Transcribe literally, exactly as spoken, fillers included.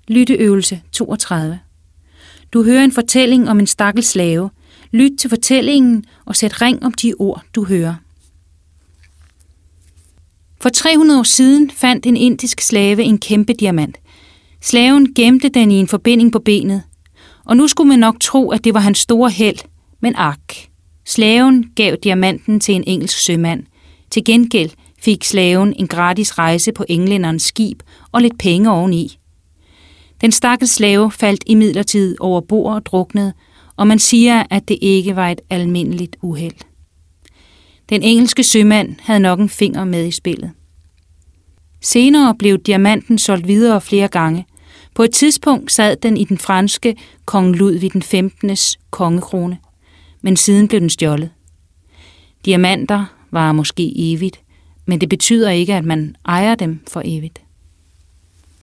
Lytteøvelse toogtredive. Du hører en fortælling om en stakkels slave. Lyt til fortællingen og sæt ring om de ord, du hører. For tre hundrede år siden fandt en indisk slave en kæmpe diamant. Slaven gemte den i en forbinding på benet, og nu skulle man nok tro, at det var hans store held, men ak. Slaven gav diamanten til en engelsk sømand. Til gengæld fik slaven en gratis rejse på englænderens skib og lidt penge oveni. Den stakkels slave faldt imidlertid over bord og druknede, og man siger, at det ikke var et almindeligt uheld. Den engelske sømand havde nok en finger med i spillet. Senere blev diamanten solgt videre flere gange. På et tidspunkt sad den i den franske kong Ludvig den femtendes kongekrone, men siden blev den stjålet. Diamanter var måske evigt, men det betyder ikke, at man ejer dem for evigt.